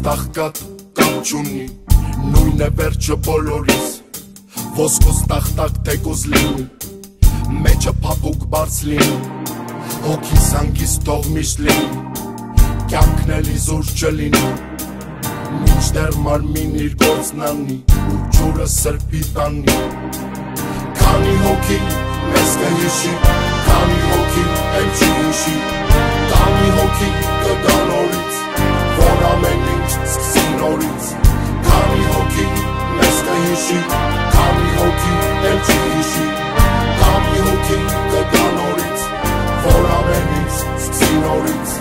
տաղկատ կամ չունի, նույն է վերջը բոլորիս, ոսկոս տաղտակ թեկոս լինի, մեջը պապուկ բարց լինի, հոգիս հանգիստ թող միշտ լինի, կյանքն էլ իզուր չլինի, մինչդեռ մարմին իր գործն անի, ու ջուրը սրբի տանի, քանի հոգի մեզ կհիշի, քանի հոգի էլ չի հիշի, քանի հոգի կգա նորից, որ ամեն ինչ սկսի նորից, քանի հոգի մեզ կհիշի, քանի հոգի էլ չի հիշի, քանի հոգի կգա նորից, որ ամեն ինչ սկսի նորից.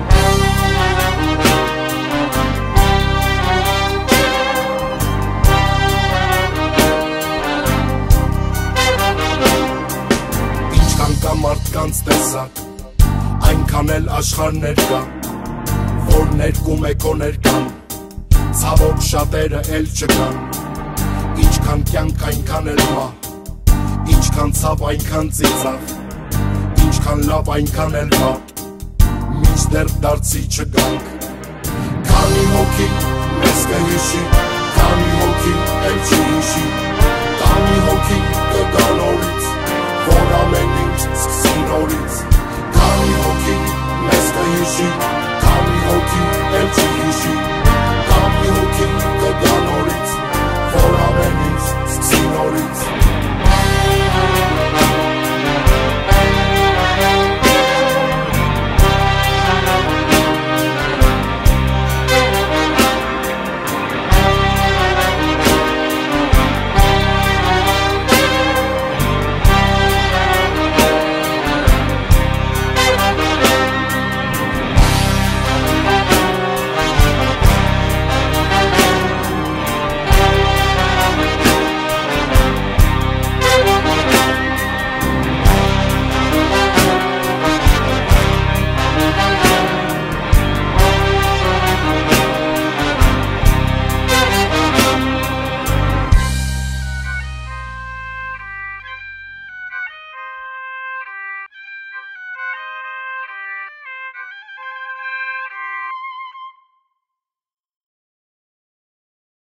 Ինչքան կա մարդկանց տեսակ, այնքան էլ աշխարհներ կա, որ ներկում է քո ներկան, ցավոք շատերը էլ չկան, ինչքան կյանք այնքան էլ մահ, ինչքան ցավ այնքան ծիծաղ, ինչքան լավ այնքան էլ վատ, մինչդեռ դարձի չգանք, քանի հոգի մեզ կհիշի, քանի հոգի էլ չի հիշի, քանի հոգի կգա նորից, որ ամեն ինչ սկսի նորից, քանի հոգի մեզ կհիշի,